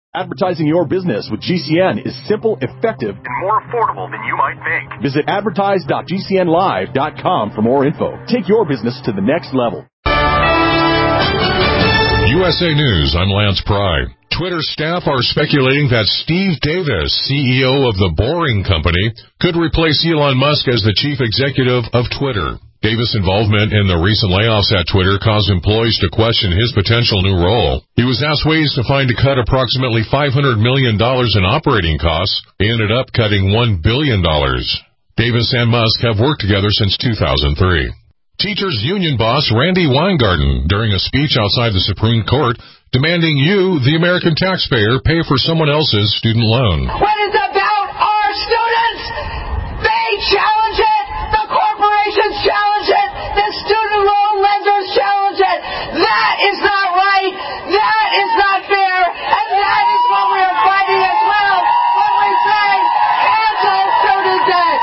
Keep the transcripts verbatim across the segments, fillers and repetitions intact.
Advertising your business with G C N is simple, effective, and more affordable than you might think. Visit advertise dot g c n live dot com for more info. Take your business to the next level. U S A News, I'm Lance Pry. Twitter staff are speculating that Steve Davis, C E O of the Boring Company, could replace Elon Musk as the chief executive of Twitter. Davis' involvement in the recent layoffs at Twitter caused employees to question his potential new role. He was asked ways to find to cut approximately five hundred million dollars in operating costs. He ended up cutting one billion dollars. Davis and Musk have worked together since two thousand three. Teachers union boss Randy Weingarten, during a speech outside the Supreme Court, demanding you, the American taxpayer, pay for someone else's student loan. When it's about our students, they challenge it. The corporations challenge it. The student loan lenders challenge it. That is not right. That is not fair. And that is what we are fighting as well when we say cancel student debt.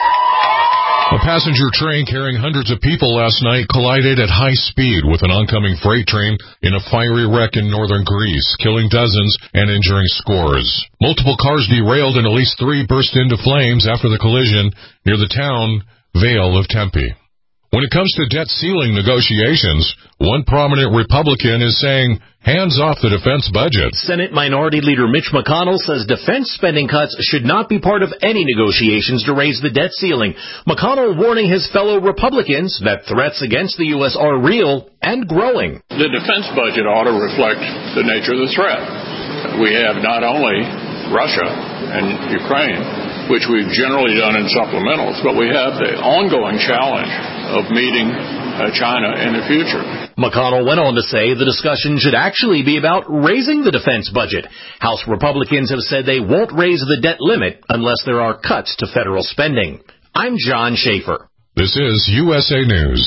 A passenger train carrying hundreds of people last night collided at high speed with an oncoming freight train in a fiery wreck in northern Greece, killing dozens and injuring scores. Multiple cars derailed and at least three burst into flames after the collision near the town Vale of Tempe. When it comes to debt ceiling negotiations, one prominent Republican is saying, hands off the defense budget. Senate Minority Leader Mitch McConnell says defense spending cuts should not be part of any negotiations to raise the debt ceiling. McConnell warning his fellow Republicans that threats against the U S are real and growing. The defense budget ought to reflect the nature of the threat. We have not only Russia and Ukraine, which we've generally done in supplementals, but we have the ongoing challenge of meeting uh, China in the future. McConnell went on to say the discussion should actually be about raising the defense budget. House Republicans have said they won't raise the debt limit unless there are cuts to federal spending. I'm John Schaefer. This is U S A News.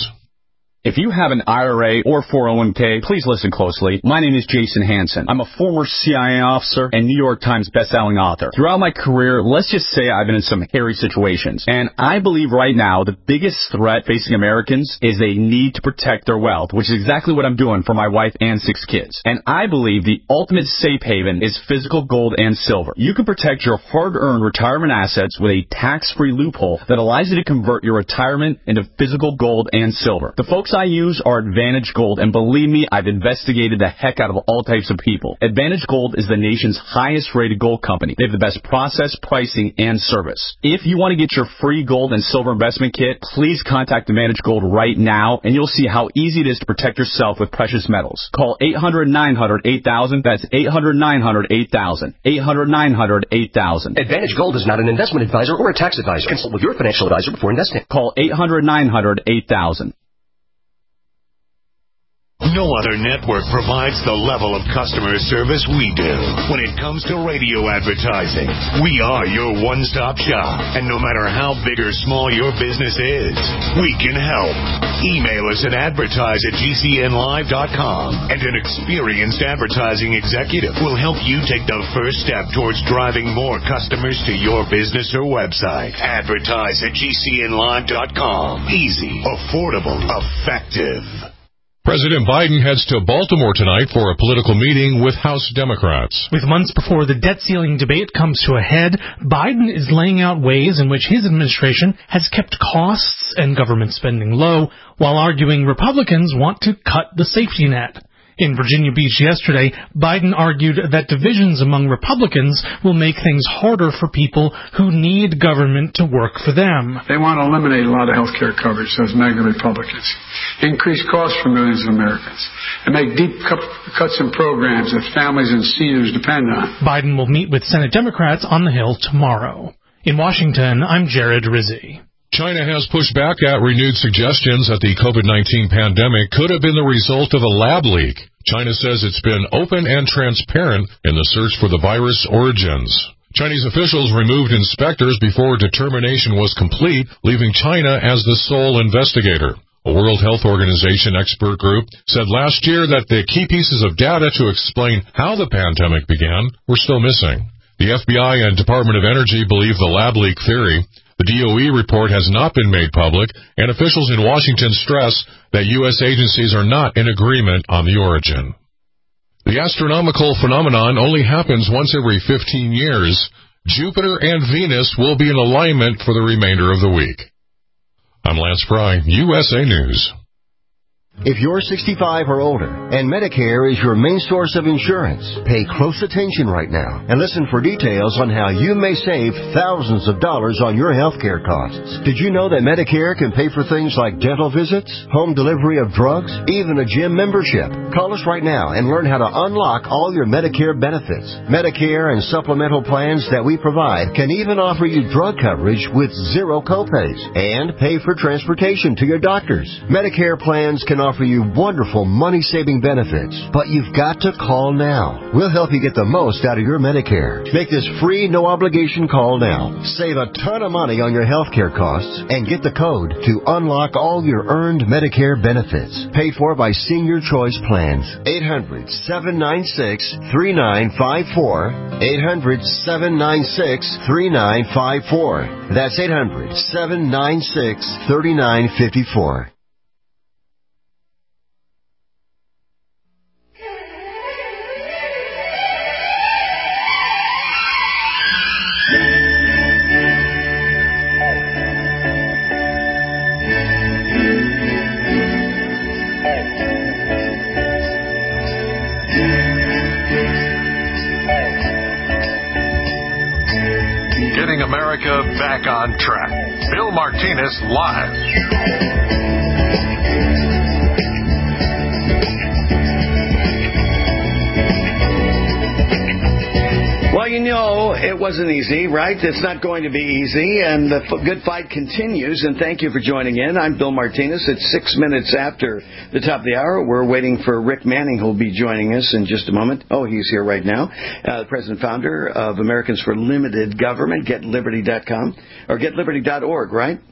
If you have an I R A or four oh one k, please listen closely. My name is Jason Hansen. I'm a former C I A officer and New York Times bestselling author. Throughout my career, let's just say I've been in some hairy situations. And I believe right now the biggest threat facing Americans is they need to protect their wealth, which is exactly what I'm doing for my wife and six kids. And I believe the ultimate safe haven is physical gold and silver. You can protect your hard-earned retirement assets with a tax-free loophole that allows you to convert your retirement into physical gold and silver. The folks I use are Advantage Gold, and believe me, I've investigated the heck out of all types of people. Advantage Gold is the nation's highest rated gold company. They have the best process, pricing, and service. If you want to get your free gold and silver investment kit, please contact Advantage Gold right now, and you'll see how easy it is to protect yourself with precious metals. Call eight hundred, nine hundred, eight thousand. That's eight hundred, nine hundred, eight thousand. eight hundred, nine hundred, eight thousand. Advantage Gold is not an investment advisor or a tax advisor. Consult with your financial advisor before investing. Call eight hundred, nine hundred, eight thousand. No other network provides the level of customer service we do. When it comes to radio advertising, we are your one-stop shop. And no matter how big or small your business is, we can help. Email us at advertise at g c n live dot com, and an experienced advertising executive will help you take the first step towards driving more customers to your business or website. Advertise at g c n live dot com. Easy, affordable, effective. President Biden heads to Baltimore tonight for a political meeting with House Democrats. With months before the debt ceiling debate comes to a head, Biden is laying out ways in which his administration has kept costs and government spending low, while arguing Republicans want to cut the safety net. In Virginia Beach yesterday, Biden argued that divisions among Republicans will make things harder for people who need government to work for them. They want to eliminate a lot of health care coverage, those mega Republicans, increase costs for millions of Americans, and make deep cuts in programs that families and seniors depend on. Biden will meet with Senate Democrats on the Hill tomorrow. In Washington, I'm Jared Rizzi. China has pushed back at renewed suggestions that the COVID nineteen pandemic could have been the result of a lab leak. China says it's been open and transparent in the search for the virus origins. Chinese officials removed inspectors before determination was complete, leaving China as the sole investigator. A World Health Organization expert group said last year that the key pieces of data to explain how the pandemic began were still missing. The F B I and Department of Energy believe the lab leak theory. The D O E report has not been made public, and officials in Washington stress that U S agencies are not in agreement on the origin. The astronomical phenomenon only happens once every fifteen years. Jupiter and Venus will be in alignment for the remainder of the week. I'm Lance Pry, U S A News. If you're sixty-five or older and Medicare is your main source of insurance, pay close attention right now and listen for details on how you may save thousands of dollars on your health care costs. Did you know that Medicare can pay for things like dental visits, home delivery of drugs, even a gym membership? Call us right now and learn how to unlock all your Medicare benefits. Medicare and supplemental plans that we provide can even offer you drug coverage with zero copays and pay for transportation to your doctors. Medicare plans can offer you wonderful money-saving benefits, but you've got to call now. We'll help you get the most out of your Medicare. Make this free, no-obligation call now. Save a ton of money on your health care costs and get the code to unlock all your earned Medicare benefits. Paid for by Senior Choice Plans. eight hundred, seven nine six, three nine five four. eight hundred, seven nine six, three nine five four. That's eight hundred, seven nine six, three nine five four. Getting America back on track. Bill Martinez live. Well, you know, it wasn't easy, right? It's not going to be easy, and the f- good fight continues, and thank you for joining in. I'm Bill Martinez. It's six minutes after the top of the hour. We're waiting for Rick Manning, who will be joining us in just a moment. Oh, he's here right now. Uh, the president founder of Americans for Limited Government, get liberty dot com, or get liberty dot org, right?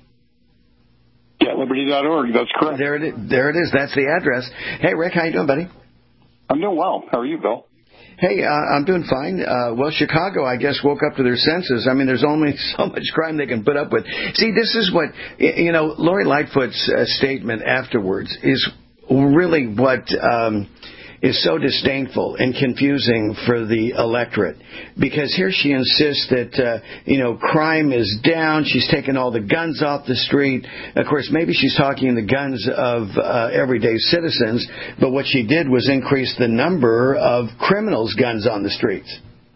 get liberty dot org, that's correct. There it is. There it is. That's the address. Hey, Rick, how you doing, buddy? I'm doing well. How are you, Bill? Hey, uh, I'm doing fine. Uh, well, Chicago, I guess, woke up to their senses. I mean, there's only so much crime they can put up with. See, this is what, you know, Lori Lightfoot's uh, statement afterwards is really what um, is so disdainful and confusing for the electorate. Because here she insists that, uh, you know, crime is down. She's taken all the guns off the street. Of course, maybe she's talking the guns of uh, everyday citizens, but what she did was increase the number of criminals' guns on the streets.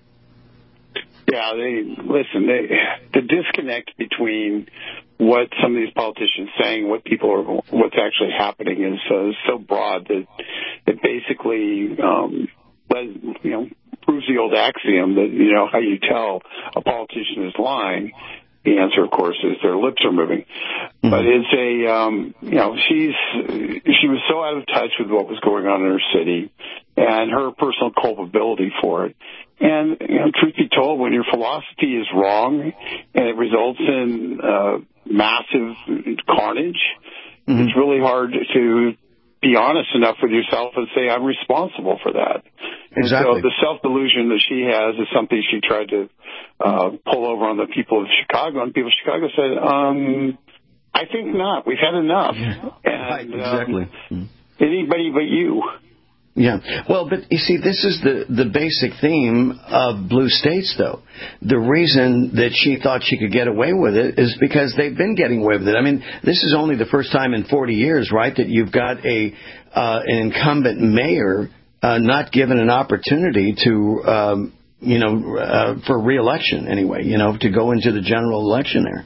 Yeah, they listen, they, the disconnect between what some of these politicians saying, what people are, what's actually happening is uh, so broad that it basically, um, you know, proves the old axiom that, you know, how you tell a politician is lying. The answer, of course, is their lips are moving. Mm-hmm. But it's a, um, you know, she's, she was so out of touch with what was going on in her city and her personal culpability for it. And, you know, truth be told, when your philosophy is wrong and it results in uh, massive carnage, mm-hmm. it's really hard to be honest enough with yourself and say, I'm responsible for that. Exactly. And so the self-delusion that she has is something she tried to uh, pull over on the people of Chicago. And people of Chicago said, um, I think not. We've had enough. Yeah. And, right, exactly. Um, anybody but you. Yeah. Well, but you see, this is the, the basic theme of blue states, though. The reason that she thought she could get away with it is because they've been getting away with it. I mean, this is only the first time in forty years, right, that you've got a uh, an incumbent mayor uh, not given an opportunity to, um, you know, uh, for re-election anyway, you know, to go into the general election there.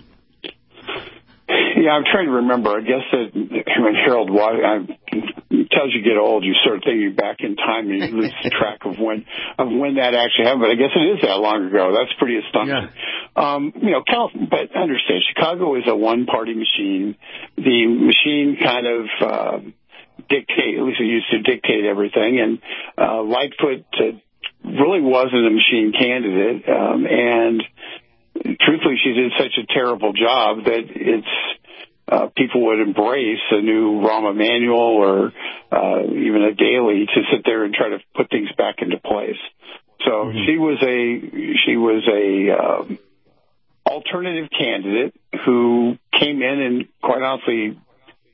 Yeah, I'm trying to remember. I guess that when Harold Washington tells you get old, you start thinking back in time and you lose track of when of when that actually happened. But I guess it is that long ago. That's pretty astonishing. Yeah. Um, you know, Cal- but understand, Chicago is a one-party machine. The machine kind of uh, dictate, at least it used to dictate everything. And uh, Lightfoot uh, really wasn't a machine candidate, um, and truthfully, she did such a terrible job that it's uh, people would embrace a new Rahm Emanuel or uh, even a Daley to sit there and try to put things back into place. So mm-hmm. she was a she was a um, alternative candidate who came in and, quite honestly,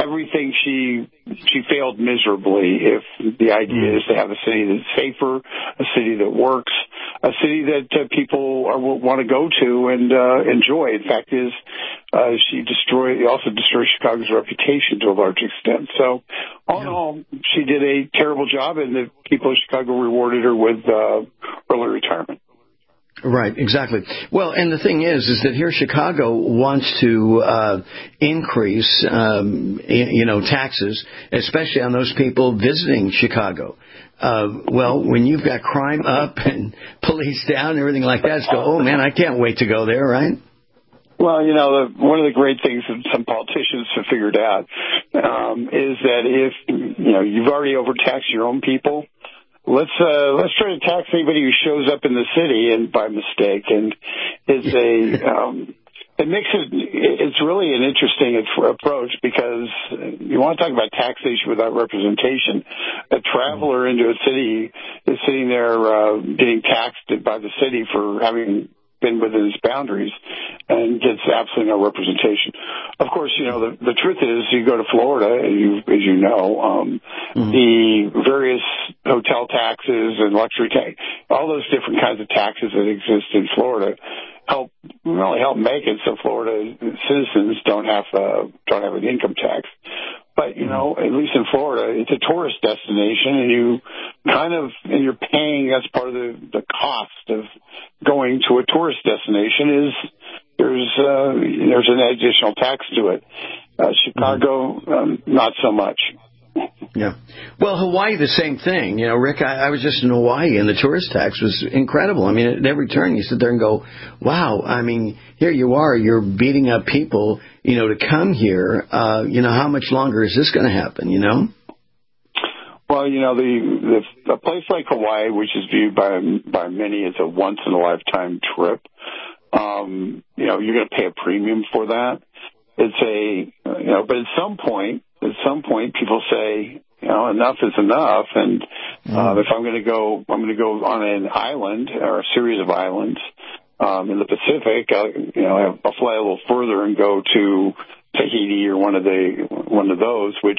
everything she she failed miserably. If the idea is to have a city that's safer, a city that works, a city that uh, people are, want to go to and uh, enjoy. In fact, is uh, she destroyed also destroyed Chicago's reputation to a large extent. So, all in all, she did a terrible job, and the people of Chicago rewarded her with uh, early retirement. Right, exactly. Well, and the thing is, is that here Chicago wants to uh, increase, um, you know, taxes, especially on those people visiting Chicago. Uh, well, when you've got crime up and police down and everything like that, it's go, oh man, I can't wait to go there, right? Well, you know, the, one of the great things that some politicians have figured out um, is that if, you know, you've already overtaxed your own people, let's uh, let's try to tax anybody who shows up in the city and by mistake. And it's a um, it makes it it's really an interesting approach, because you want to talk about taxation without representation. A traveler into a city is sitting there uh, getting taxed by the city for having been within its boundaries and gets absolutely no representation. Of course, you know, the, the truth is, you go to Florida, you, as you know, um, mm-hmm. the various hotel taxes and luxury tax, all those different kinds of taxes that exist in Florida help, really help make it so Florida citizens don't have, uh, don't have an income tax. But, you know, at least in Florida, it's a tourist destination, and you kind of, and you're paying as part of the, the cost of going to a tourist destination is there's, uh, there's an additional tax to it. Uh, Chicago, um, not so much. Yeah. Well, Hawaii, the same thing. You know, Rick, I, I was just in Hawaii, and the tourist tax was incredible. I mean, at every turn, you sit there and go, wow, I mean, here you are, you're beating up people, you know, to come here. Uh, you know, how much longer is this going to happen, you know? Well, you know, the, the a place like Hawaii, which is viewed by by many as a once-in-a-lifetime trip, um, you know, you're going to pay a premium for that. It's a, you know, but at some point, at some point, people say, you know, enough is enough. And uh, if I'm going to go, I'm going to go on an island or a series of islands um, in the Pacific. I'll, you know, I'll fly a little further and go to Tahiti or one of the one of those, which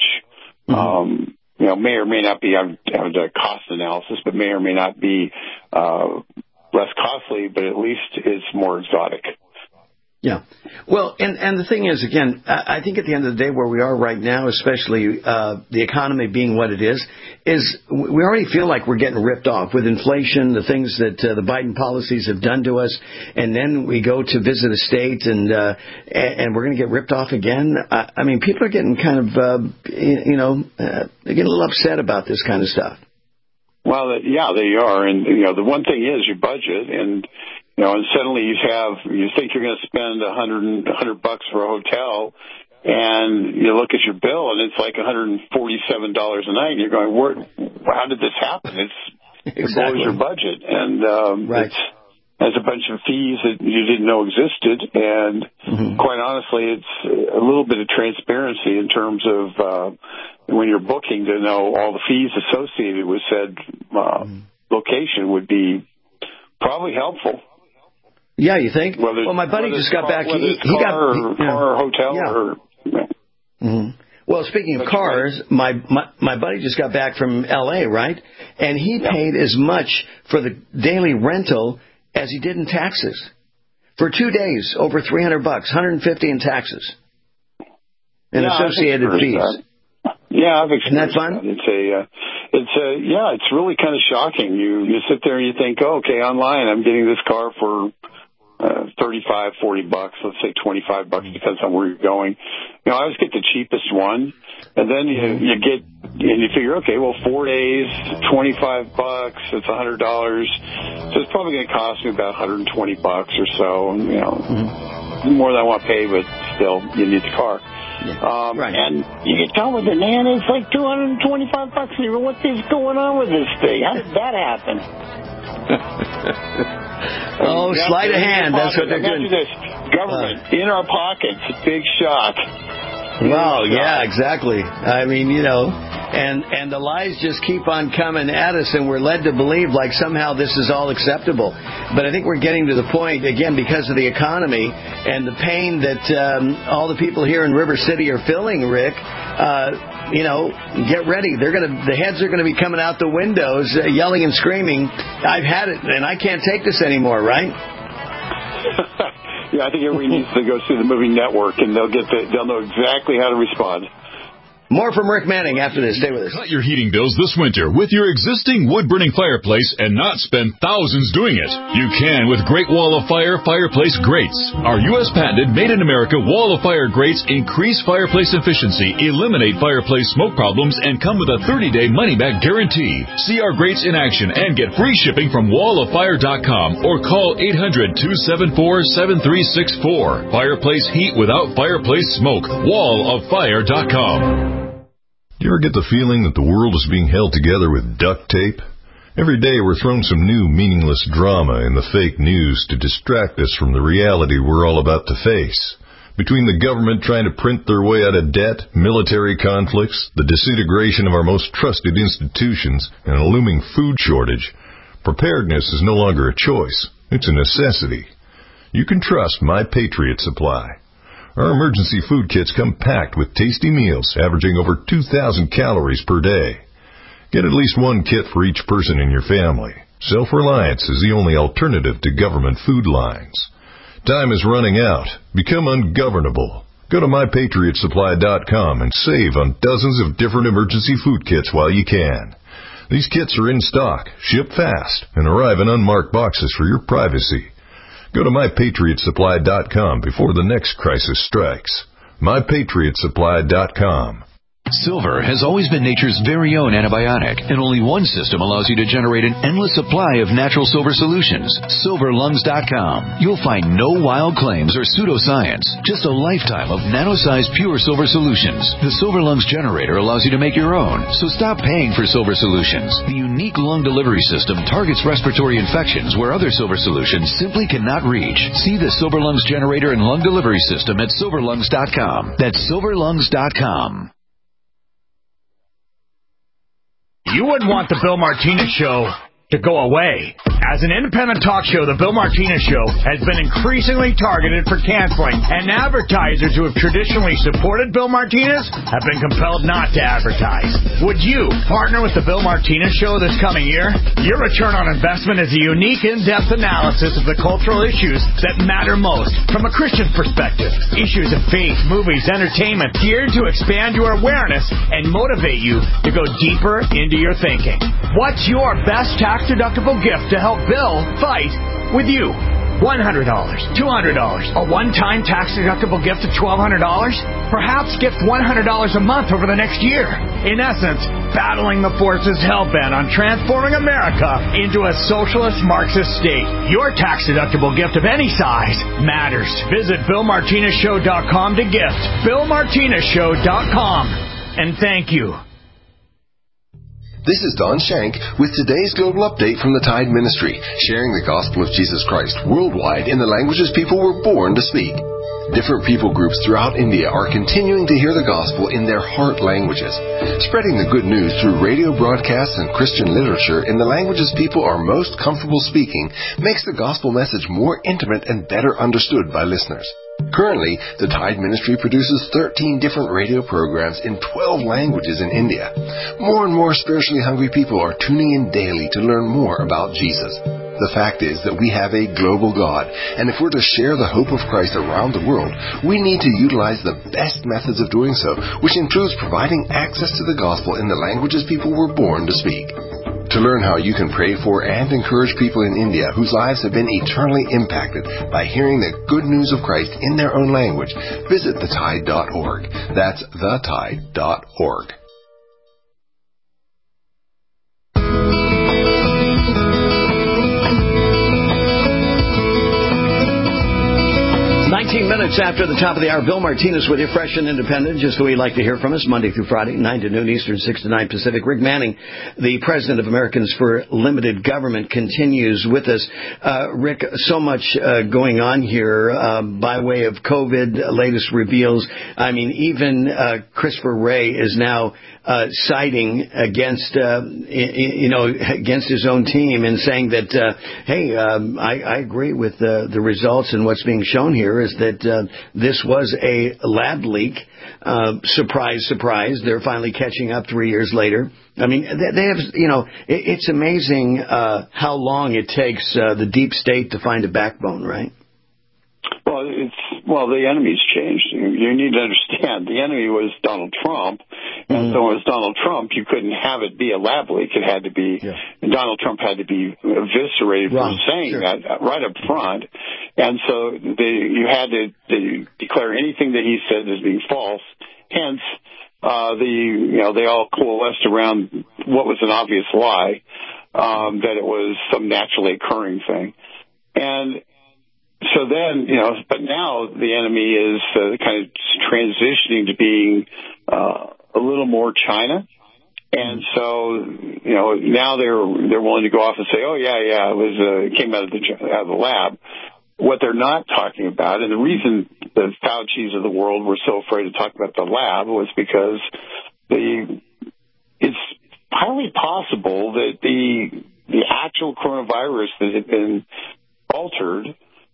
um, you know may or may not be. I've done a cost analysis, but may or may not be uh, less costly, but at least it's more exotic. Yeah. Well, and, and the thing is, again, I think at the end of the day where we are right now, especially uh, the economy being what it is, is we already feel like we're getting ripped off with inflation, the things that uh, the Biden policies have done to us, and then we go to visit a state and uh, and we're going to get ripped off again. I, I mean, people are getting kind of, uh, you know, uh, they're getting a little upset about this kind of stuff. Well, yeah, they are. And, you know, the one thing is you budget and, you know, and suddenly you have, you think you're going to spend a hundred, a hundred bucks for a hotel, and you look at your bill and it's like one hundred forty-seven dollars a night, and you're going, where, how did this happen? It's, exactly. It blows your budget. And, um, right. it's, there's a bunch of fees that you didn't know existed. And mm-hmm. quite honestly, it's a little bit of transparency in terms of, uh, when you're booking to know all the fees associated with said, uh, mm-hmm. location would be probably helpful. Yeah, you think? Whether, well, my buddy just got car, back. He, he got or, he, you know, car or hotel yeah. or. Yeah. Mm-hmm. Well, speaking of That's cars, right. my, my my buddy just got back from L A, right? And he yeah. paid as much for the daily rental as he did in taxes for two days. Over three hundred bucks, one hundred fifty in taxes and yeah, associated fees. That. Yeah, I've experienced Isn't that fun? That. It's a, uh, it's a, yeah, it's really kind of shocking. You you sit there and you think, oh, okay, online, I'm getting this car for. Uh, thirty-five, forty bucks, let's say twenty-five bucks, depends on where you're going. You know, I always get the cheapest one, and then you, you get, and you figure, okay, well, four days, twenty-five bucks, it's a hundred dollars, so it's probably going to cost me about one hundred twenty bucks or so, and, you know, mm-hmm. more than I want to pay, but still, you need the car. Yeah. Um, right. And you get done with it, man, it's like two hundred twenty-five bucks, and you go, what is going on with this thing? How did that happen? Oh, sleight of hand. That's what they're doing. This government uh, in our pockets. Big shock. Wow, yeah, exactly. I mean, you know, and and the lies just keep on coming at us, and we're led to believe like somehow this is all acceptable. But I think we're getting to the point, again, because of the economy and the pain that um, all the people here in River City are feeling, Rick, uh, you know, get ready. They're gonna, the heads are going to be coming out the windows, uh, yelling and screaming. I've had it, and I can't take this anymore. Right? Yeah, I think everybody needs to go see the movie Network, and they'll get the, they'll know exactly how to respond. More from Rick Manning after this. Stay with us. Cut your heating bills this winter with your existing wood-burning fireplace and not spend thousands doing it. You can with Great Wall of Fire fireplace grates. Our U S patented made-in-America Wall of Fire grates increase fireplace efficiency, eliminate fireplace smoke problems, and come with a thirty-day money-back guarantee. See our grates in action and get free shipping from wall of fire dot com or call eight hundred, two seven four, seven three six four. Fireplace heat without fireplace smoke. wall of fire dot com. Do you ever get the feeling that the world is being held together with duct tape? Every day we're thrown some new meaningless drama in the fake news to distract us from the reality we're all about to face. Between the government trying to print their way out of debt, military conflicts, the disintegration of our most trusted institutions, and a looming food shortage, preparedness is no longer a choice. It's a necessity. You can trust My Patriot Supply. Our emergency food kits come packed with tasty meals averaging over two thousand calories per day. Get at least one kit for each person in your family. Self-reliance is the only alternative to government food lines. Time is running out. Become ungovernable. Go to my patriot supply dot com and save on dozens of different emergency food kits while you can. These kits are in stock, ship fast, and arrive in unmarked boxes for your privacy. Go to my patriot supply dot com before the next crisis strikes. my patriot supply dot com. Silver has always been nature's very own antibiotic, and only one system allows you to generate an endless supply of natural silver solutions. silver lungs dot com. You'll find no wild claims or pseudoscience, just a lifetime of nano-sized pure silver solutions. The Silver Lungs generator allows you to make your own, so stop paying for silver solutions. The unique lung delivery system targets respiratory infections where other silver solutions simply cannot reach. See the Silver Lungs generator and lung delivery system at silver lungs dot com. That's silver lungs dot com. You wouldn't want the Bill Martinez Show to go away. As an independent talk show, the Bill Martinez Show has been increasingly targeted for canceling, and advertisers who have traditionally supported Bill Martinez have been compelled not to advertise. Would you partner with the Bill Martinez Show this coming year? Your return on investment is a unique, in-depth analysis of the cultural issues that matter most from a Christian perspective. Issues of faith, movies, entertainment, geared to expand your awareness and motivate you to go deeper into your thinking. What's your best tax-deductible gift to help Bill fight with you? one hundred dollars, two hundred dollars, a one-time tax-deductible gift of twelve hundred dollars? Perhaps gift one hundred dollars a month over the next year. In essence, battling the forces hell-bent on transforming America into a socialist Marxist state. Your tax-deductible gift of any size matters. Visit bill martinez show dot com to gift. bill martinez show dot com. And thank you. This is Don Shank with today's Global Update from the Tide Ministry, sharing the gospel of Jesus Christ worldwide in the languages people were born to speak. Different people groups throughout India are continuing to hear the gospel in their heart languages. Spreading the good news through radio broadcasts and Christian literature in the languages people are most comfortable speaking makes the gospel message more intimate and better understood by listeners. Currently, the Tide Ministry produces thirteen different radio programs in twelve languages in India. More and more spiritually hungry people are tuning in daily to learn more about Jesus. The fact is that we have a global God, and if we're to share the hope of Christ around the world, we need to utilize the best methods of doing so, which includes providing access to the gospel in the languages people were born to speak. To learn how you can pray for and encourage people in India whose lives have been eternally impacted by hearing the good news of Christ in their own language, visit the tide dot org. That's the tide dot org. nineteen minutes after the top of the hour, Bill Martinez with you, fresh and independent, just the way you like to hear from us, Monday through Friday, nine to noon Eastern, six to nine Pacific. Rick Manning, the president of Americans for Limited Government, continues with us. Uh, Rick, so much uh, going on here uh, by way of COVID, latest reveals. I mean, even uh, Christopher Wray is now uh, siding against, uh, you know, against his own team and saying that, uh, hey, um, I, I agree with uh, the results and what's being shown here is that uh, uh, this was a lab leak. Uh, surprise, surprise. They're finally catching up three years later. I mean, they, they have, you know, it, it's amazing uh, how long it takes uh, the deep state to find a backbone, right? Well, it's well, the enemy's changed. You, you need to understand the enemy was Donald Trump, and mm-hmm. so as Donald Trump, you couldn't have it be a lab leak. It had to be, yeah. and Donald Trump had to be eviscerated Wrong. for saying sure. that right up front. And so they, you had to, to declare anything that he said as being false. Hence, uh, the you know they all coalesced around what was an obvious lie, um, that it was some naturally occurring thing, and. So then, you know, but now the enemy is uh, kind of transitioning to being uh, a little more China. And so, you know, now they're they're willing to go off and say, oh, yeah, yeah, it was uh, it came out of the out of the lab. What they're not talking about, and the reason the Faucis of the world were so afraid to talk about the lab was because the it's highly possible that the the actual coronavirus that had been altered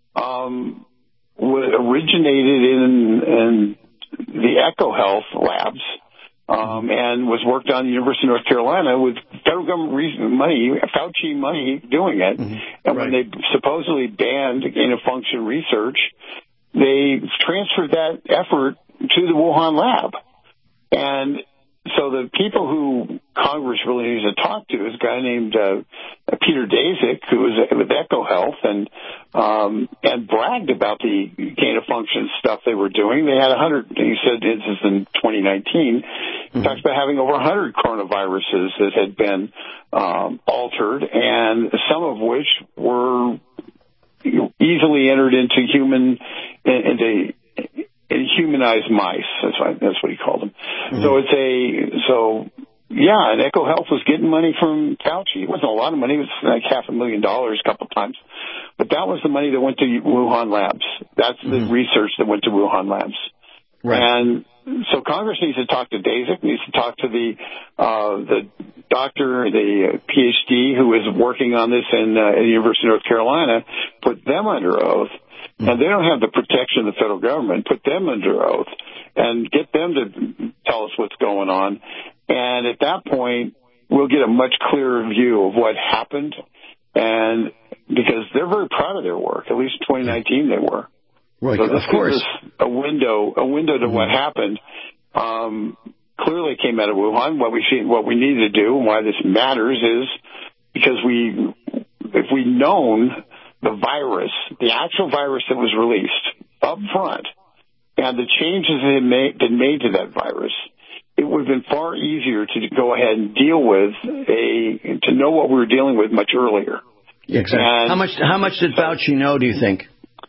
Um, originated in, in the EcoHealth labs um, and was worked on at the University of North Carolina with federal government reason, money, Fauci money doing it. Mm-hmm. And right. when they supposedly banned gain-of-function research, they transferred that effort to the Wuhan lab. And so the people who Congress really needs to talk to is a guy named uh, Peter Daszak, who was with EcoHealth and um, and bragged about the gain-of-function stuff they were doing. They had one hundred, he said this is in twenty nineteen, mm-hmm. he talks about having over one hundred coronaviruses that had been um, altered, and some of which were easily entered into human, into humanized mice. That's what, that's what he called them. Mm-hmm. So it's a, so yeah, and EcoHealth was getting money from Fauci. It wasn't a lot of money. It was like half a million dollars a couple of times. But that was the money that went to Wuhan labs. That's the mm-hmm. research that went to Wuhan labs. Right. And so Congress needs to talk to Daszak, needs to talk to the, uh, the doctor, the P H D who is working on this in, uh, at the University of North Carolina, put them under oath. And they don't have the protection of the federal government. Put them under oath and get them to tell us what's going on. And at that point, we'll get a much clearer view of what happened. And because they're very proud of their work, at least in twenty nineteen they were. Right, so this of course. gives us a window, a window to mm-hmm. what happened. Um, clearly it came out of Wuhan. What we see, what we need to do, and why this matters, is because we, if we'd known the virus, the actual virus that was released up front, and the changes that had made, been made to that virus, it would have been far easier to go ahead and deal with a, to know what we were dealing with much earlier. Exactly. And how much, how much did Fauci know, do you think?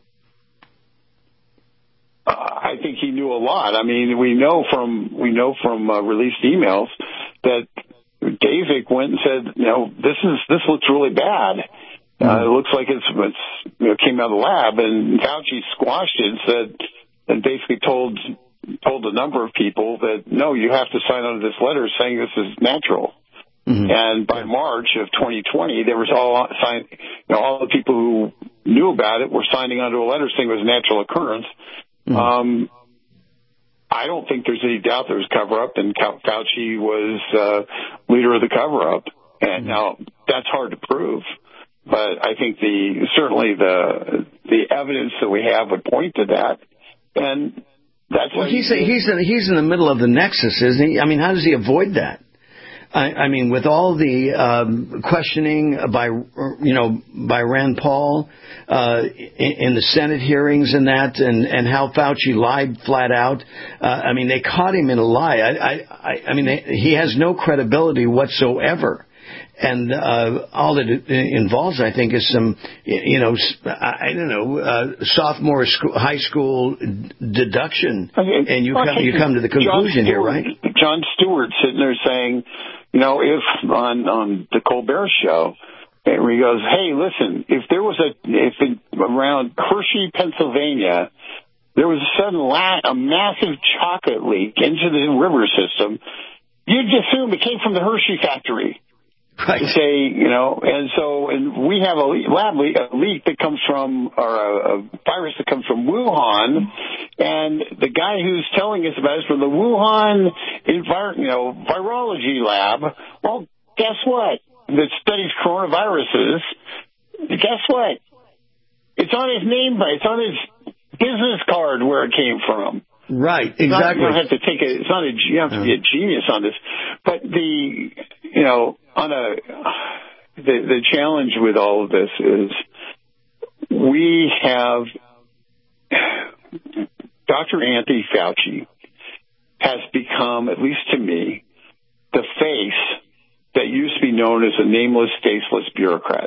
Uh, I think he knew a lot. I mean, we know from, we know from uh, released emails that Daszak went and said, you know, this is, this looks really bad. Uh, it looks like it's, it's you know, came out of the lab, and Fauci squashed it and said, and basically told told a number of people that no, you have to sign under this letter saying this is natural. Mm-hmm. And by March of twenty twenty, there was all sign, you know, all the people who knew about it were signing onto a letter saying it was a natural occurrence. Mm-hmm. Um, I don't think there's any doubt there was cover up, and Fauci was uh, leader of the cover up. And mm-hmm. now that's hard to prove. But I think the certainly the the evidence that we have would point to that, and that's well. He's a, he's in, he's in the middle of the nexus, isn't he? I mean, how does he avoid that? I, I mean, with all the um, questioning by you know by Rand Paul uh, in, in the Senate hearings and that, and, and how Fauci lied flat out. Uh, I mean, they caught him in a lie. I I, I mean, they, he has no credibility whatsoever. And uh, all that it involves, I think, is some, you know, I don't know, uh, sophomore school, high school deduction, and you come you come to the conclusion here, right? Jon Stewart sitting there saying, you know, if on on the Colbert Show, where he goes, hey, listen, if there was a if it, around Hershey, Pennsylvania, there was a sudden la- a massive chocolate leak into the river system, you'd assume it came from the Hershey factory. Right. To say, you know, and so, and we have a lab leak, a leak that comes from, or a, a virus that comes from Wuhan, and the guy who's telling us about it is from the Wuhan, envir- you know, virology lab. Well, guess what? That studies coronaviruses. Guess what? It's on his name, it's on his business card where it came from. Right, exactly. Not, you don't have to take a, it's not a, you have to be a genius on this. But the, you know, on a, the, the challenge with all of this is we have, Doctor Anthony Fauci has become, at least to me, the face that used to be known as a nameless, faceless bureaucrat.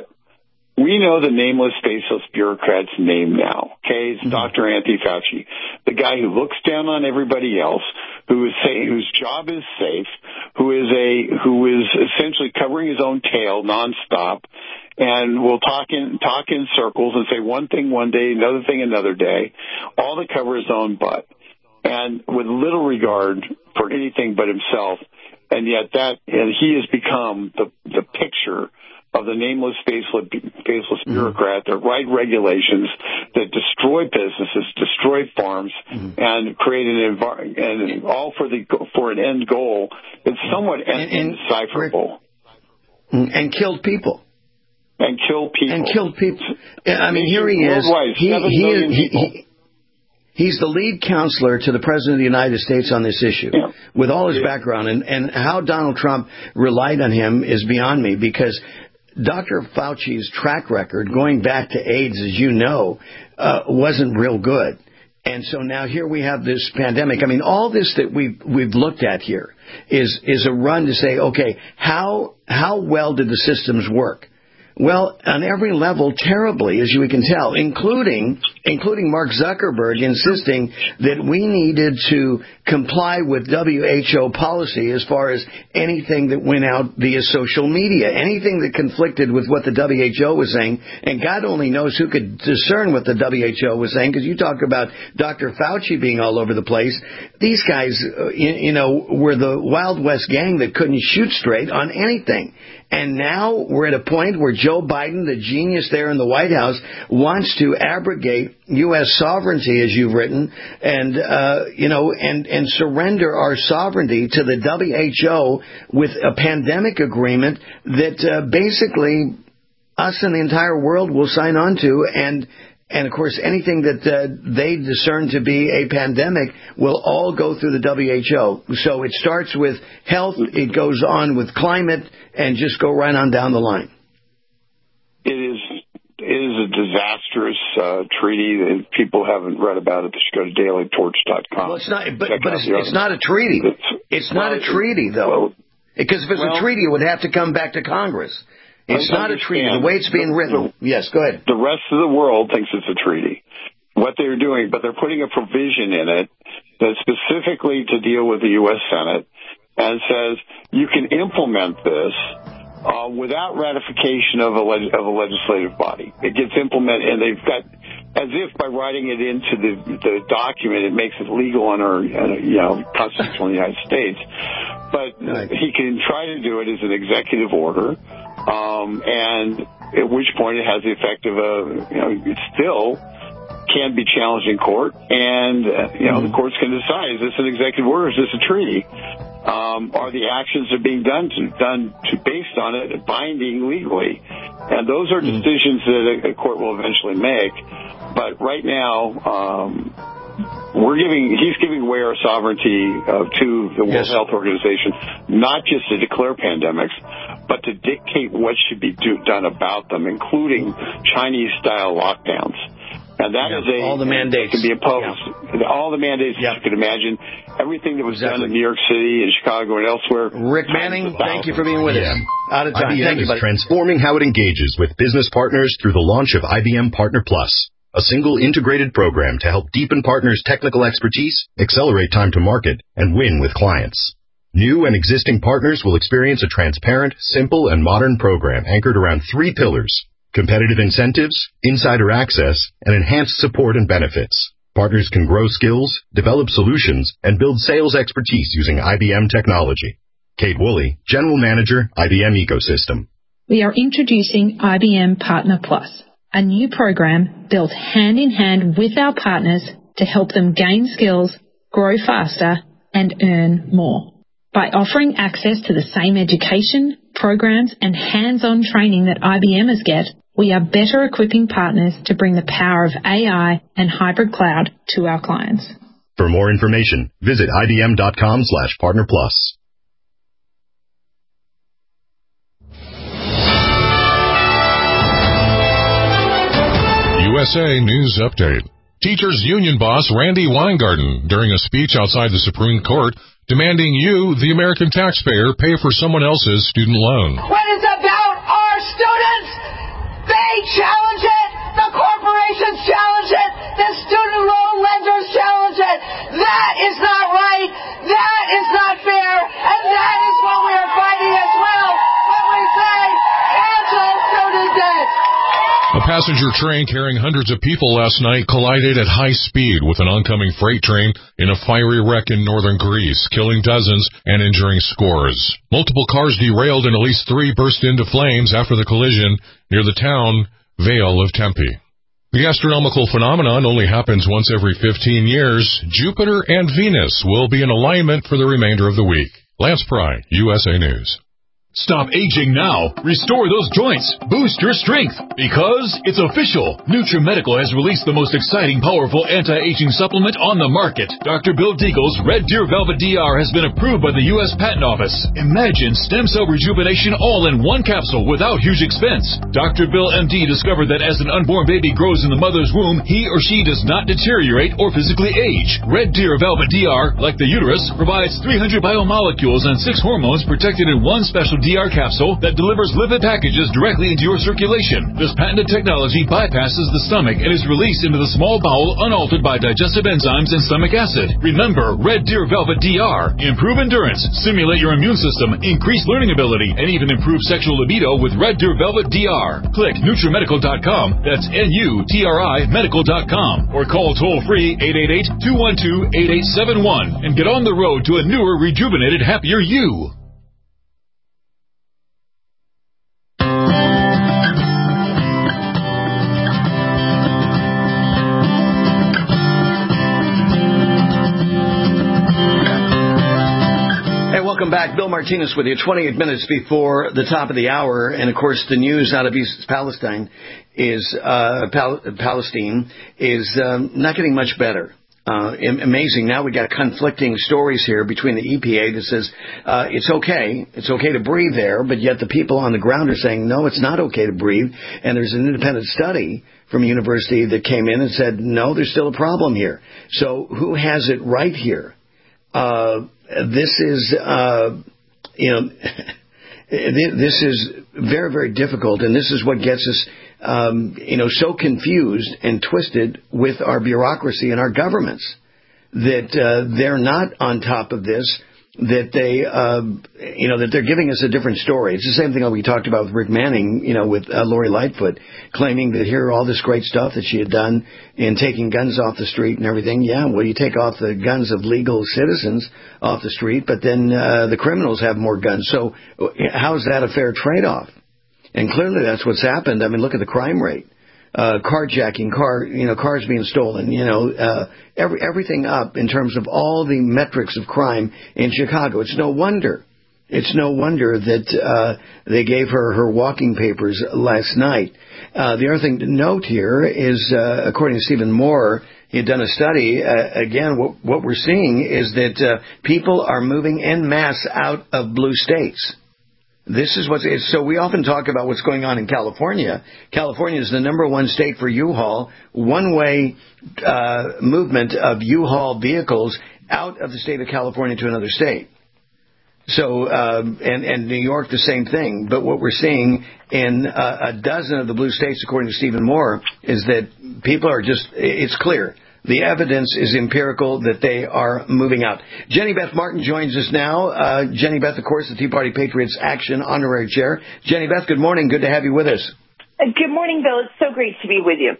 We know the nameless, faceless bureaucrat's name now, okay? It's mm-hmm. Doctor Anthony Fauci, the guy who looks down on everybody else, who is say, whose job is safe, who is a who is essentially covering his own tail nonstop, and will talk in talk in circles and say one thing one day, another thing another day, all to cover his own butt, and with little regard for anything but himself. And yet that and he has become the the picture of the nameless, faceless, faceless mm-hmm. bureaucrat that write regulations that destroy businesses, destroy farms, mm-hmm. and create an environment, and all for the for an end goal that's somewhat and, indecipherable. And, and killed people. And killed people. And killed people. I mean, here he is. He, he, he, he, he's the lead counselor to the President of the United States on this issue, yeah. with all his yeah. background. And, and how Donald Trump relied on him is beyond me, because Doctor Fauci's track record, going back to AIDS, as you know, uh, wasn't real good. And so now here we have this pandemic. I mean, all this that we've, we've looked at here is, is a run to say, okay, how, how well did the systems work? Well, on every level, terribly, as you can tell, including including Mark Zuckerberg insisting that we needed to comply with W H O policy as far as anything that went out via social media, anything that conflicted with what the W H O was saying. And God only knows who could discern what the W H O was saying, because you talk about Doctor Fauci being all over the place. These guys, uh, you, you know, were the Wild West gang that couldn't shoot straight on anything. And now we're at a point where Joe Biden, the genius there in the White House, wants to abrogate U S sovereignty, as you've written, and, uh, you know, and, and surrender our sovereignty to the W H O with a pandemic agreement that uh, basically us and the entire world will sign on to. And, and of course, anything that uh, they discern to be a pandemic will all go through the W H O. So it starts with health, it goes on with climate, and just go right on down the line. It is it is a disastrous uh, treaty. If people haven't read about it, they should go to daily torch dot com. Well, it's not, but, but it's, it's not a treaty. It's, it's not well, a treaty, though. Well, because if it's well, a treaty, it would have to come back to Congress. It's not a treaty. The way it's being written. The, yes, go ahead. The rest of the world thinks it's a treaty. What they're doing, but they're putting a provision in it that's specifically to deal with the U S Senate and says you can implement this uh, without ratification of a, leg- of a legislative body. It gets implemented, and they've got, as if by writing it into the, the document, it makes it legal under, uh, you know, Constitution of the United States. But right. he can try to do it as an executive order. Um, and at which point it has the effect of a, you know, it still can be challenged in court, and, uh, you know, mm-hmm. the courts can decide, is this an executive order, is this a treaty? Um, are the actions that are being done to, done to, based on it, binding legally? And those are mm-hmm. decisions that a, a court will eventually make. But right now, um, we're giving, he's giving away our sovereignty uh, to the World yes. Health Organization, not just to declare pandemics, but to dictate what should be do, done about them, including Chinese-style lockdowns. And that yeah, is a... all the mandates. Can be imposed. Yeah. All the mandates yeah. you could imagine. Everything that was exactly. done in New York City and Chicago and elsewhere. Rick Manning, thank you for being with us. Out of time. I B M thank you, is buddy. transforming how it engages with business partners through the launch of I B M Partner Plus, a single integrated program to help deepen partners' technical expertise, accelerate time to market, and win with clients. New and existing partners will experience a transparent, simple, and modern program anchored around three pillars: competitive incentives, insider access, and enhanced support and benefits. Partners can grow skills, develop solutions, and build sales expertise using I B M technology. Kate Woolley, General Manager, I B M Ecosystem. We are introducing I B M Partner Plus, a new program built hand in hand with our partners to help them gain skills, grow faster, and earn more. By offering access to the same education, programs, and hands-on training that I B Mers get, we are better equipping partners to bring the power of A I and hybrid cloud to our clients. For more information, visit ibm.com slash partner plus. U S A News Update. Teachers Union boss Randy Weingarten, during a speech outside the Supreme Court, demanding you, the American taxpayer, pay for someone else's student loan. When it's about our students, they challenge it. The corporations challenge it. The student loan lenders challenge it. That is not right. That is not fair. And that is what we are fighting as well when we say cancel student debt. A passenger train carrying hundreds of people last night collided at high speed with an oncoming freight train in a fiery wreck in northern Greece, killing dozens and injuring scores. Multiple cars derailed and at least three burst into flames after the collision near the town Vale of Tempe. The astronomical phenomenon only happens once every fifteen years. Jupiter and Venus will be in alignment for the remainder of the week. Lance Pry, U S A News. Stop aging now. Restore those joints. Boost your strength. Because it's official. NutriMedical has released the most exciting, powerful anti-aging supplement on the market. Doctor Bill Deagle's Red Deer Velvet D R has been approved by the U S Patent Office. Imagine stem cell rejuvenation all in one capsule without huge expense. Doctor Bill M D discovered that as an unborn baby grows in the mother's womb, he or she does not deteriorate or physically age. Red Deer Velvet D R, like the uterus, provides three hundred biomolecules and six hormones protected in one special D R capsule that delivers lipid packages directly into your circulation. This patented technology bypasses the stomach and is released into the small bowel unaltered by digestive enzymes and stomach acid. Remember, Red Deer Velvet D R. Improve endurance, stimulate your immune system, increase learning ability, and even improve sexual libido with Red Deer Velvet D R. Click NutriMedical dot com, that's N U T R I medical dot com, or call toll-free eight eight eight, two one two, eight eight seven one and get on the road to a newer, rejuvenated, happier you. Welcome back. Bill Martinez with you, twenty-eight minutes before the top of the hour. And, of course, the news out of East Palestine is, uh, Pal- Palestine is um, not getting much better. Uh, amazing. Now we got conflicting stories here between the E P A that says uh, it's okay, it's okay to breathe there, but yet the people on the ground are saying, no, it's not okay to breathe. And there's an independent study from a university that came in and said, no, there's still a problem here. So who has it right here? Uh, this is, uh, you know, this is very, very difficult, and this is what gets us, um, you know, so confused and twisted with our bureaucracy and our governments that uh, they're not on top of this, that they, uh, you know, that they're giving us a different story. It's the same thing that we talked about with Rick Manning, you know, with uh, Lori Lightfoot, claiming that here all this great stuff that she had done in taking guns off the street and everything. Yeah, well, you take off the guns of legal citizens off the street, but then uh, the criminals have more guns. So how is that a fair trade-off? And clearly that's what's happened. I mean, look at the crime rate. Uh, carjacking, car, you know, cars being stolen, you know, uh, every, everything up in terms of all the metrics of crime in Chicago. It's no wonder. It's no wonder that, uh, they gave her her walking papers last night. Uh, the other thing to note here is, uh, according to Stephen Moore, he had done a study. Uh, again, what, what we're seeing is that, uh, people are moving en masse out of blue states. This is what's, so we often talk about what's going on in California. California is the number one state for U-Haul, one-way uh, movement of U-Haul vehicles out of the state of California to another state. So, um, and, and New York, the same thing. But what we're seeing in uh, a dozen of the blue states, according to Stephen Moore, is that people are just, it's clear. The evidence is empirical that they are moving out. Jenny Beth Martin joins us now. Uh, Jenny Beth, of course, the Tea Party Patriots Action Honorary Chair. Jenny Beth, good morning. Good to have you with us. Good morning, Bill. It's so great to be with you.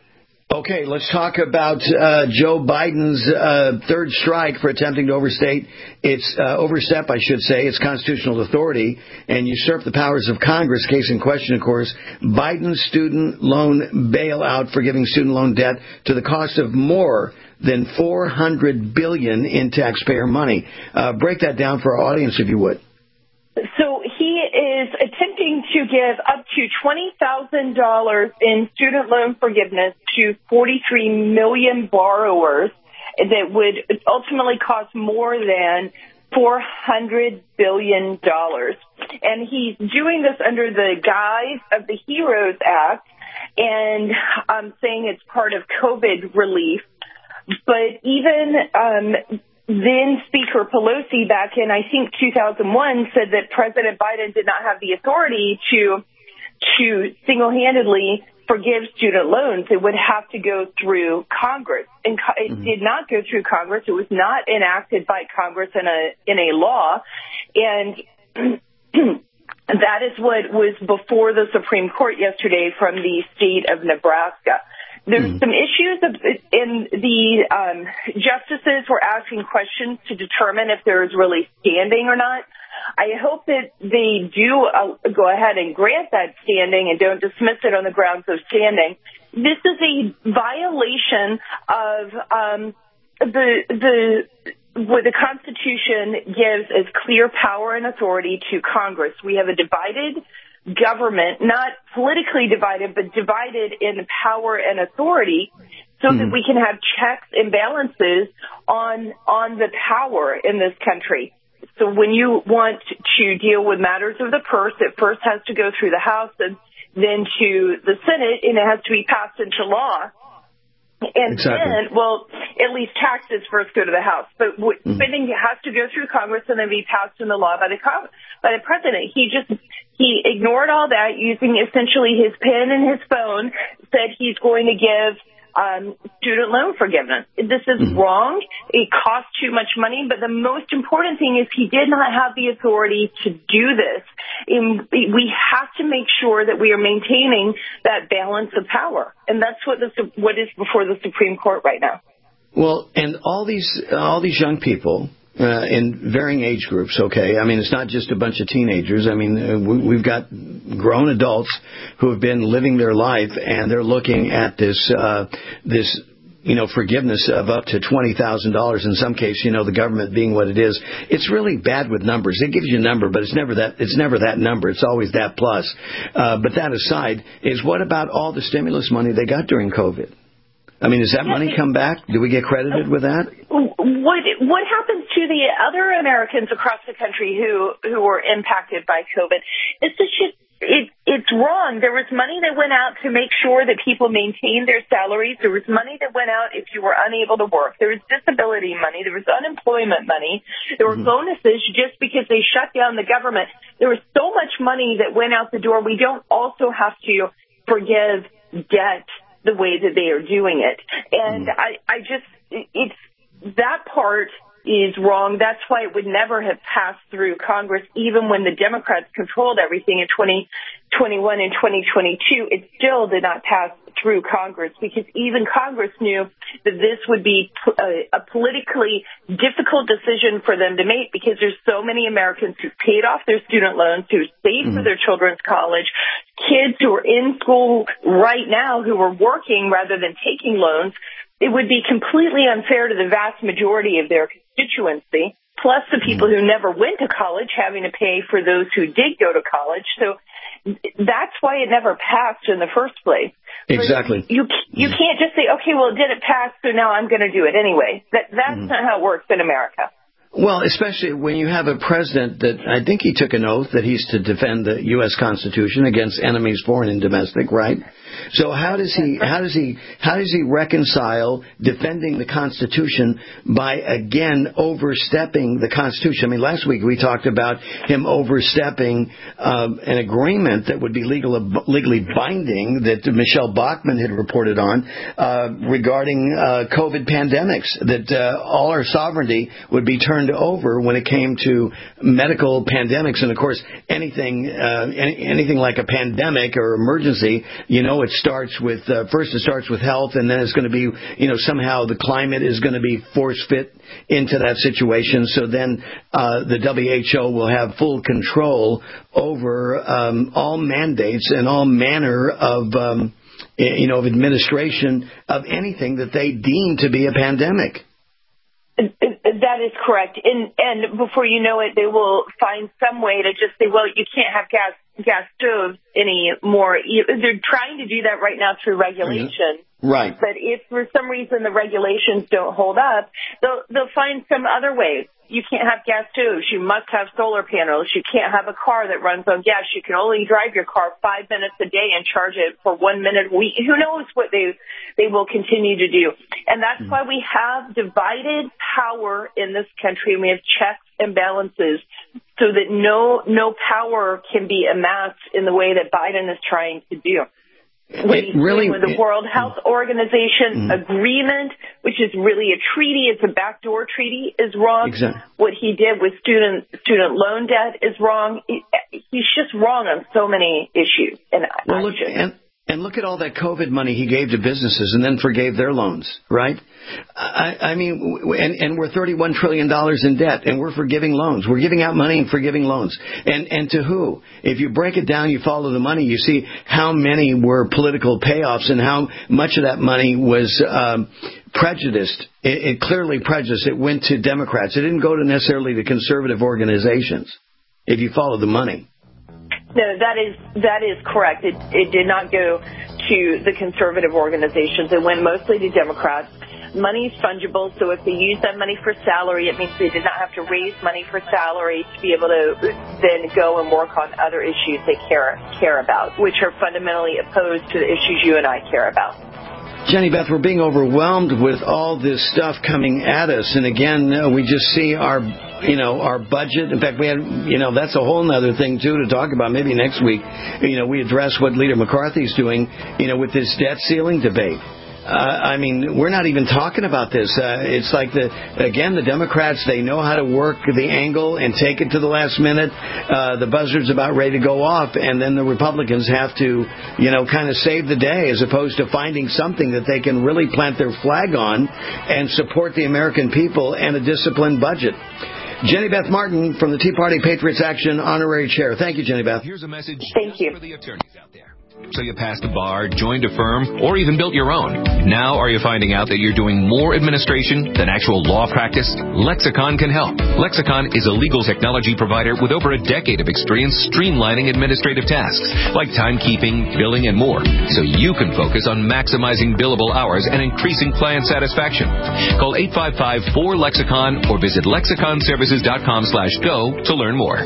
Okay, let's talk about uh, Joe Biden's uh, third strike for attempting to overstate its uh, overstep, I should say, its constitutional authority and usurp the powers of Congress. Case in question, of course, Biden's student loan bailout, forgiving student loan debt to the cost of more than four hundred billion dollars in taxpayer money. Uh, break that down for our audience, if you would. So he is attempting to give up to twenty thousand dollars in student loan forgiveness to forty-three million borrowers that would ultimately cost more than four hundred billion dollars. And he's doing this under the guise of the HEROES Act and um, saying it's part of COVID relief. But even um, then Speaker Pelosi back in, I think, two thousand one said that President Biden did not have the authority to to single-handedly forgive student loans. It would have to go through Congress. And it mm-hmm. did not go through Congress. It was not enacted by Congress in a in a law. And that is what was before the Supreme Court yesterday from the state of Nebraska. There's mm. some issues of, in the um, justices were asking questions to determine if there is really standing or not. I hope that they do uh, go ahead and grant that standing and don't dismiss it on the grounds of standing. This is a violation of um, the the what the Constitution gives as clear power and authority to Congress. We have a divided government, not politically divided, but divided in power and authority so mm. that we can have checks and balances on on the power in this country. So when you want to deal with matters of the purse, it first has to go through the House and then to the Senate, and it has to be passed into law. And exactly. then, well, at least taxes first go to the House, but mm. spending has to go through Congress and then be passed into law by the by the president. He just he ignored all that, using essentially his pen and his phone. Said he's going to give um, student loan forgiveness. This is mm. wrong. It costs too much money, but the most important thing is he did not have the authority to do this. And we have to make sure that we are maintaining that balance of power, and that's what the what is before the Supreme Court right now. Well, and all these all these young people uh, in varying age groups. Okay, I mean, it's not just a bunch of teenagers. I mean, uh, we, we've got grown adults who have been living their life, and they're looking at this uh, this. you know, forgiveness of up to twenty thousand dollars in some case, you know, the government being what it is. It's really bad with numbers. It gives you a number, but it's never that, it's never that number. It's always that plus. Uh, but that aside, is what about all the stimulus money they got during COVID? I mean, does that money come back? Do we get credited with that? What what happens to the other Americans across the country who, who were impacted by COVID? It's just It, it's wrong. There was money that went out to make sure that people maintained their salaries. There was money that went out if you were unable to work. There was disability money. There was unemployment money. There were mm-hmm. bonuses just because they shut down the government. There was so much money that went out the door. We don't also have to forgive debt the way that they are doing it. And mm-hmm. I, I just, it's that part is wrong. That's why it would never have passed through Congress, even when the Democrats controlled everything in twenty twenty-one and twenty twenty-two. It still did not pass through Congress because even Congress knew that this would be a, a politically difficult decision for them to make because there's so many Americans who paid off their student loans, who saved mm-hmm. for their children's college, kids who are in school right now who are working rather than taking loans. It would be completely unfair to the vast majority of their constituency, plus the people who never went to college having to pay for those who did go to college. So that's why it never passed in the first place. Exactly. But you you can't just say, okay, well, it didn't pass, so now I'm going to do it anyway. That That's mm-hmm. not how it works in America. Well, especially when you have a president that I think he took an oath that he's to defend the U S Constitution against enemies, foreign and domestic, right? So how does he how does he how does he reconcile defending the Constitution by again overstepping the Constitution? I mean, last week we talked about him overstepping um, an agreement that would be legal legally binding that Michelle Bachmann had reported on uh, regarding uh, COVID pandemics, that uh, all our sovereignty would be turned turned over when it came to medical pandemics. And, of course, anything uh, any, anything like a pandemic or emergency, you know, it starts with, uh, first it starts with health, and then it's going to be, you know, somehow the climate is going to be force fit into that situation. So then uh, the W H O will have full control over um, all mandates and all manner of, um, you know, of administration of anything that they deem to be a pandemic. That is correct. And, and before you know it, they will find some way to just say, well, you can't have gas gas stoves anymore. They're trying to do that right now through regulation. Right. But if for some reason the regulations don't hold up, they'll they'll find some other ways. You can't have gas stoves. You must have solar panels. You can't have a car that runs on gas. You can only drive your car five minutes a day and charge it for one minute a week. Who knows what they they will continue to do. And that's mm. why we have divided power in this country, and we have checks and balances so that no no power can be amassed in the way that Biden is trying to do. What he's really, doing with the World Health Organization mm-hmm. agreement, which is really a treaty, it's a backdoor treaty, is wrong. Exactly. What he did with student student loan debt is wrong. He, he's just wrong on so many issues. And well, look, and, and look at all that COVID money he gave to businesses and then forgave their loans, right? I, I mean, and, and we're thirty-one trillion dollars in debt, and we're forgiving loans. We're giving out money and forgiving loans. And, and to who? If you break it down, you follow the money, you see how many were political payoffs and how much of that money was um, prejudiced. It, it clearly prejudiced. It went to Democrats. It didn't go to necessarily to conservative organizations, if you follow the money. No, that is that is correct. It, it did not go to the conservative organizations. It went mostly to Democrats. Money is fungible, so if they use that money for salary, it means they did not have to raise money for salary to be able to then go and work on other issues they care care about, which are fundamentally opposed to the issues you and I care about. Jenny Beth, we're being overwhelmed with all this stuff coming at us, and again, uh, we just see our, you know, our budget. In fact, we had, you know, that's a whole other thing too to talk about. Maybe next week, you know, we address what Leader McCarthy's doing, you know, with this debt ceiling debate. Uh, I mean, we're not even talking about this. Uh, it's like, the again, the Democrats, they know how to work the angle and take it to the last minute. Uh, the buzzard's about ready to go off, and then the Republicans have to, you know, kind of save the day as opposed to finding something that they can really plant their flag on and support the American people and a disciplined budget. Jenny Beth Martin from the Tea Party Patriots Action Honorary Chair. Thank you, Jenny Beth. Here's a message Thank you. for the attorneys out there. So you passed a bar, joined a firm, or even built your own. Now are you finding out that you're doing more administration than actual law practice? Lexicon can help. Lexicon is a legal technology provider with over a decade of experience streamlining administrative tasks like timekeeping, billing, and more, so you can focus on maximizing billable hours and increasing client satisfaction. Call eight five five, four, Lexicon or visit lexicon services dot com slash go to learn more.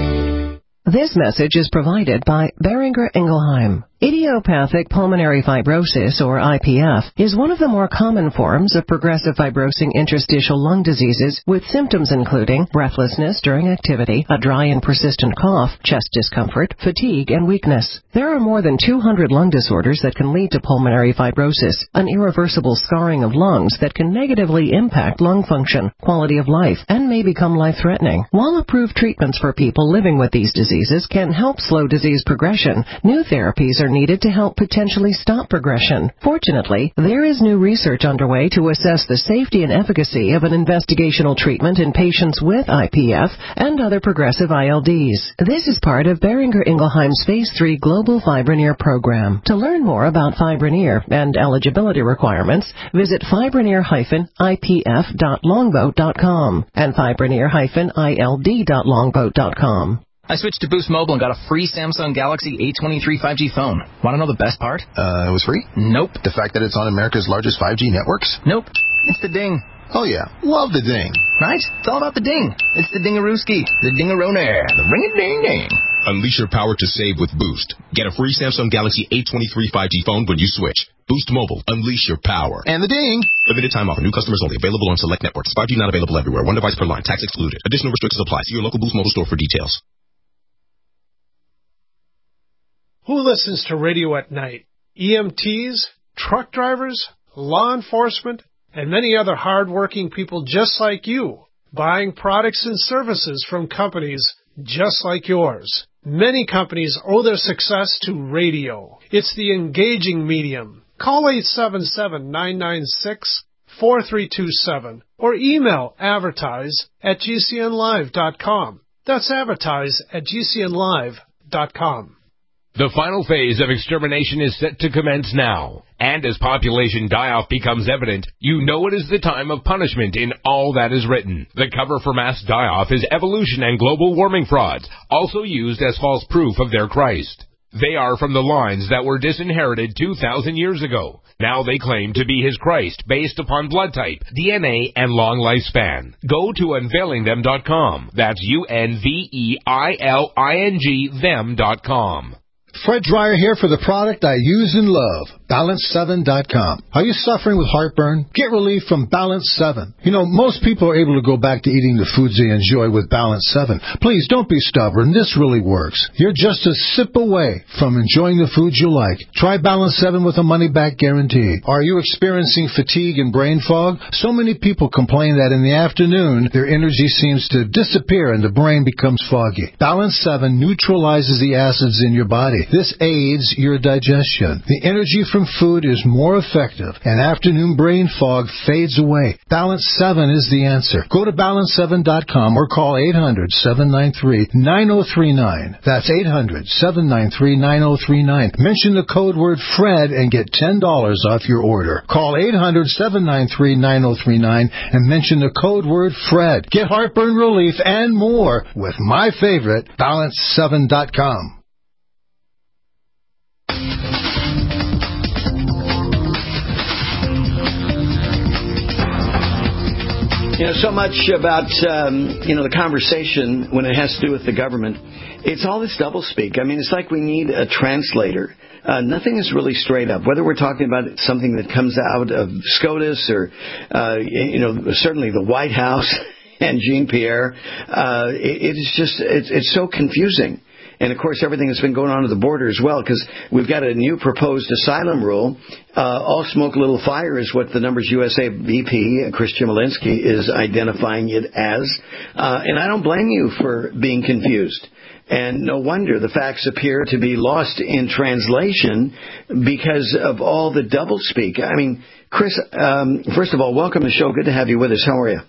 This message is provided by Boehringer Ingelheim. Idiopathic pulmonary fibrosis, or I P F, is one of the more common forms of progressive fibrosing interstitial lung diseases, with symptoms including breathlessness during activity, a dry and persistent cough, chest discomfort, fatigue, and weakness. There are more than two hundred lung disorders that can lead to pulmonary fibrosis, an irreversible scarring of lungs that can negatively impact lung function, quality of life, and may become life-threatening. While approved treatments for people living with these diseases can help slow disease progression, new therapies are needed to help potentially stop progression. Fortunately, there is new research underway to assess the safety and efficacy of an investigational treatment in patients with I P F and other progressive I L Ds. This is part of Boehringer Ingelheim's Phase three Global Fibroneer program. To learn more about Fibroneer and eligibility requirements, visit fibroneer dash I P F dot longboat dot com and fibroneer dash I L D dot longboat dot com. I switched to Boost Mobile and got a free Samsung Galaxy A twenty-three five G phone. Want to know the best part? Uh, it was free? Nope. The fact that it's on America's largest five G networks? Nope. It's the ding. Oh, yeah. Love the ding. Right? It's all about the ding. It's the dingarooski, the dingaronair, the ring-a-ding-ding. Unleash your power to save with Boost. Get a free Samsung Galaxy A twenty-three five G phone when you switch. Boost Mobile. Unleash your power. And the ding. Limited time offer. New customers only. Available on select networks. five G not available everywhere. One device per line. Tax excluded. Additional restrictions apply. See your local Boost Mobile store for details. Who listens to radio at night? E M Ts, truck drivers, law enforcement, and many other hard-working people just like you. buying products and services from companies just like yours. Many companies owe their success to radio. It's the engaging medium. Call eight seven seven, nine nine six, four three two seven or email advertise at g c n live dot com. That's advertise at g c n live dot com. The final phase of extermination is set to commence now. And as population die-off becomes evident, you know it is the time of punishment in all that is written. The cover for mass die-off is evolution and global warming frauds, also used as false proof of their Christ. They are from the lines that were disinherited two thousand years ago. Now they claim to be his Christ based upon blood type, D N A, and long lifespan. Go to unveiling them dot com. That's U N V E I L I N G them dot com. Fred Dreyer here for the product I use and love, balance seven dot com. Are you suffering with heartburn? Get relief from Balance seven. You know, most people are able to go back to eating the foods they enjoy with Balance seven. Please, don't be stubborn. This really works. You're just a sip away from enjoying the foods you like. Try Balance seven with a money-back guarantee. Are you experiencing fatigue and brain fog? So many people complain that in the afternoon, their energy seems to disappear and the brain becomes foggy. Balance seven neutralizes the acids in your body. This aids your digestion. The energy from food is more effective, and afternoon brain fog fades away. Balance seven is the answer. Go to balance seven dot com or call eight hundred, seven nine three, nine oh three nine. That's eight hundred, seven nine three, nine oh three nine. Mention the code word FRED and get ten dollars off your order. Call eight hundred, seven nine three, nine oh three nine and mention the code word FRED. Get heartburn relief and more with my favorite, balance seven dot com. You know, so much about, um, you know, the conversation when it has to do with the government. It's all this doublespeak. I mean, it's like we need a translator. Uh, nothing is really straight up. Whether we're talking about something that comes out of SCOTUS or, uh, you know, certainly the White House and Jean-Pierre, uh, it, it is just, it's, it's so confusing. And, of course, everything that's been going on at the border as well, because we've got a new proposed asylum rule. Uh, all smoke, little fire is what the Numbers U S A V P, Chris Chmielewski, is identifying it as. Uh, and I don't blame you for being confused. And no wonder the facts appear to be lost in translation because of all the doublespeak. I mean, Chris, um, first of all, welcome to the show. Good to have you with us. How are you?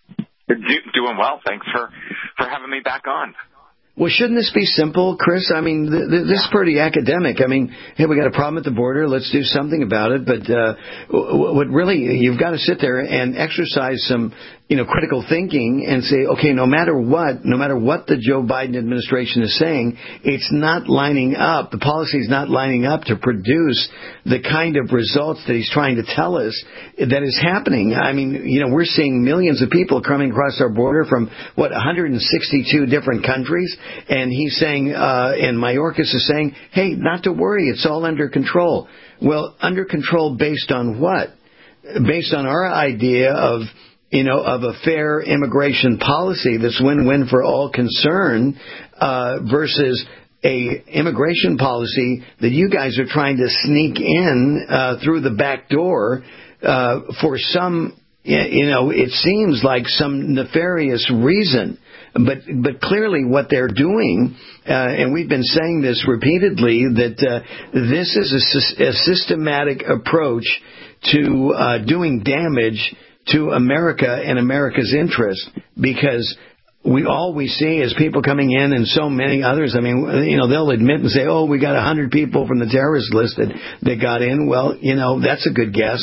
Do- doing well. Thanks for, for having me back on. Well, shouldn't this be simple, Chris? I mean, th- th- this is pretty academic. I mean, hey, we got a problem at the border. Let's do something about it. But uh, what really, you've got to sit there and exercise some, you know, critical thinking and say, okay, no matter what, no matter what the Joe Biden administration is saying, it's not lining up. The policy is not lining up to produce the kind of results that he's trying to tell us that is happening. I mean, you know, we're seeing millions of people coming across our border from, what, one hundred sixty-two different countries. And he's saying, uh, and Mayorkas is saying, hey, not to worry, it's all under control. Well, under control based on what? Based on our idea of, you know, of a fair immigration policy that's win-win for all concerned, uh, versus a immigration policy that you guys are trying to sneak in, uh, through the back door, uh, for some, you know, it seems like some nefarious reason. But but clearly what they're doing, uh, and we've been saying this repeatedly, that uh, this is a, a systematic approach to uh, doing damage to America and America's interest, because we all we see is people coming in and so many others. I mean, you know, they'll admit and say, oh, we got one hundred people from the terrorist list that, that got in. Well, you know, that's a good guess.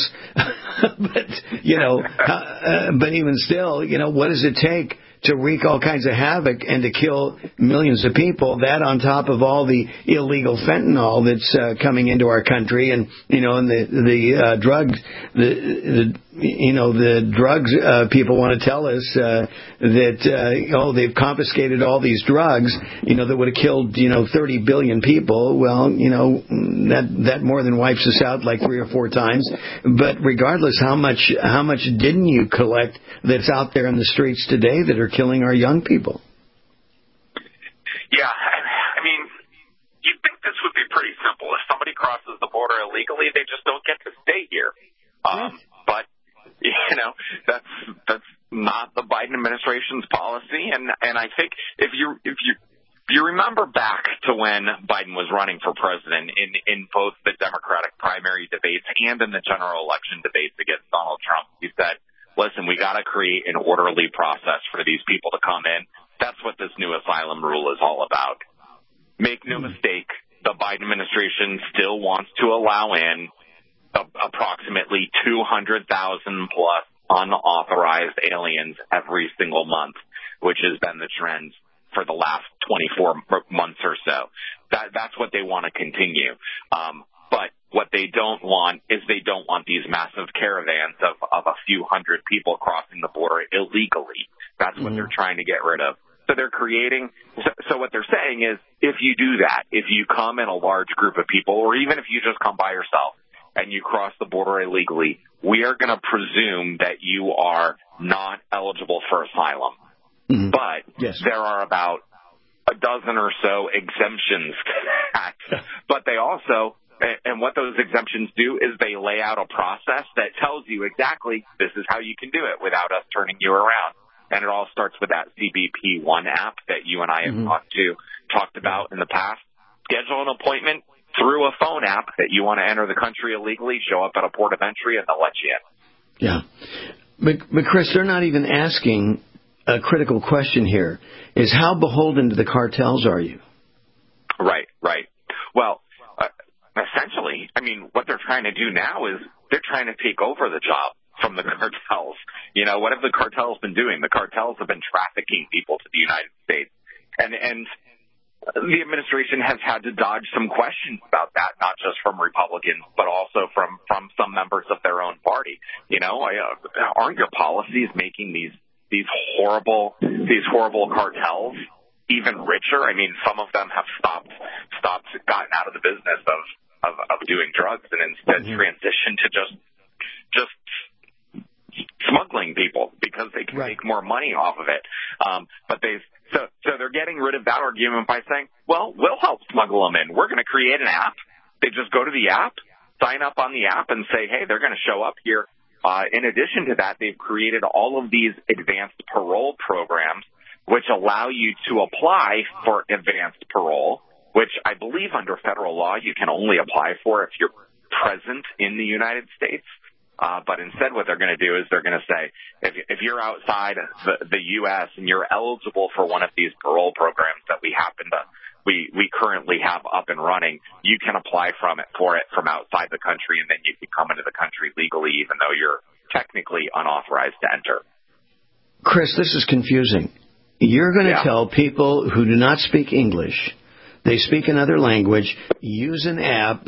but, you know, uh, but even still, you know, what does it take to wreak all kinds of havoc and to kill millions of people? That on top of all the illegal fentanyl that's uh, coming into our country, and you know, and the the uh, drugs, the, the you know the drugs uh, people want to tell us uh, that uh, oh they've confiscated all these drugs, you know, that would have killed you know thirty billion people. Well, you know that that more than wipes us out like three or four times. But regardless, how much how much didn't you collect that's out there in the streets today that are killing our young people? Yeah, I mean, you'd think this would be pretty simple. If somebody crosses the border illegally, they just don't get to stay here. Um, but You know, that's that's not the Biden administration's policy, and and I think if you if you if you remember back to when Biden was running for president in in both the Democratic primary debates and in the general election debates against Donald Trump, he said, "Listen, we got to create an orderly process for these people to come in." That's what this new asylum rule is all about. Make no mistake, the Biden administration still wants to allow in approximately two hundred thousand plus unauthorized aliens every single month, which has been the trend for the last twenty-four months or so. That, that's what they want to continue. Um, but what they don't want is they don't want these massive caravans of, of a few hundred people crossing the border illegally. That's what mm-hmm. they're trying to get rid of. So they're creating, so, so what they're saying is, if you do that, if you come in a large group of people, or even if you just come by yourself, and you cross the border illegally, we are going to presume that you are not eligible for asylum. Mm-hmm. But yes. there are about a dozen or so exemptions to that. But they also, and what those exemptions do is they lay out a process that tells you exactly this is how you can do it without us turning you around. And it all starts with that C B P one app that you and I have mm-hmm. talked to, talked about in the past. Schedule an appointment through a phone app that you want to enter the country illegally, show up at a port of entry, and they'll let you in. Yeah. But, but Chris, they're not even asking a critical question here, is how beholden to the cartels are you? Right, right. Well, uh, essentially, I mean, what they're trying to do now is they're trying to take over the job from the cartels. You know, what have the cartels been doing? The cartels have been trafficking people to the United States. And, and, the administration has had to dodge some questions about that, not just from Republicans, but also from, from some members of their own party. You know, I, uh, aren't your policies making these these horrible these horrible cartels even richer? I mean, some of them have stopped stopped gotten out of the business of of, of doing drugs and instead mm-hmm. transitioned to just just smuggling people because they can right. make more money off of it. Um, but they've So, so they're getting rid of that argument by saying, well, we'll help smuggle them in. We're going to create an app. They just go to the app, sign up on the app, and say, hey, they're going to show up here. Uh, in addition to that, they've created all of these advanced parole programs, which allow you to apply for advanced parole, which I believe under federal law you can only apply for if you're present in the United States. Uh, but instead what they're going to do is they're going to say, if, if you're outside the, the U S and you're eligible for one of these parole programs that we happen to, we, we currently have up and running, you can apply from it for it from outside the country, and then you can come into the country legally even though you're technically unauthorized to enter. Chris, this is confusing. You're going to yeah. tell people who do not speak English, they speak another language, use an app,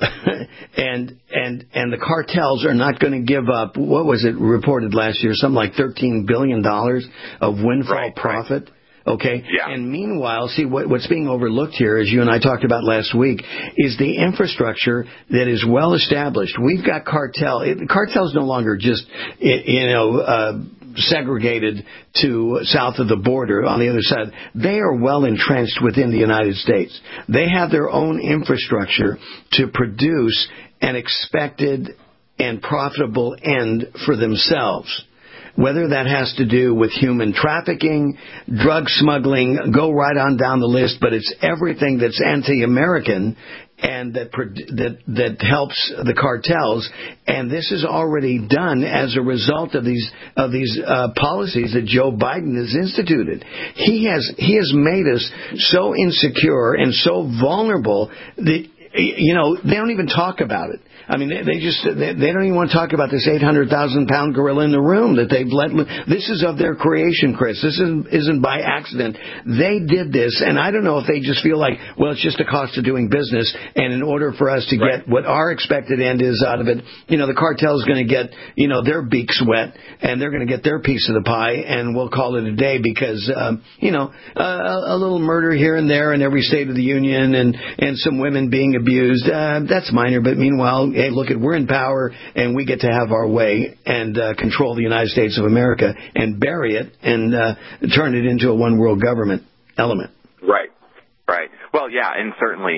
and and and the cartels are not going to give up, what was it reported last year, something like thirteen billion dollars of windfall right, profit? Right. Okay? Yeah. And meanwhile, see, what, what's being overlooked here, as you and I talked about last week, is the infrastructure that is well established. We've got cartel. It, cartel's no longer just, you know, uh, segregated to south of the border on the other side. They are well entrenched within the United States. They have their own infrastructure to produce an expected and profitable end for themselves. Whether that has to do with human trafficking, drug smuggling, go right on down the list, but it's everything that's anti-American and that that that helps the cartels. And this is already done as a result of these of these uh, policies that Joe Biden has instituted. He has he has made us so insecure and so vulnerable that, you know, they don't even talk about it. I mean, they, they just, they, they don't even want to talk about this eight hundred thousand pound gorilla in the room that they've let, this is of their creation, Chris. This isn't, isn't by accident. They did this, and I don't know if they just feel like, well, it's just a cost of doing business, and in order for us to right. get what our expected end is out of it, you know, the cartel's going to get, you know, their beaks wet, and they're going to get their piece of the pie, and we'll call it a day because, um, you know, uh, a little murder here and there in every state of the union and, and some women being abused, uh, that's minor, but meanwhile, hey, look, at we're in power, and we get to have our way and uh, control the United States of America and bury it and uh, turn it into a one-world government element. Right, right. Well, yeah, and certainly,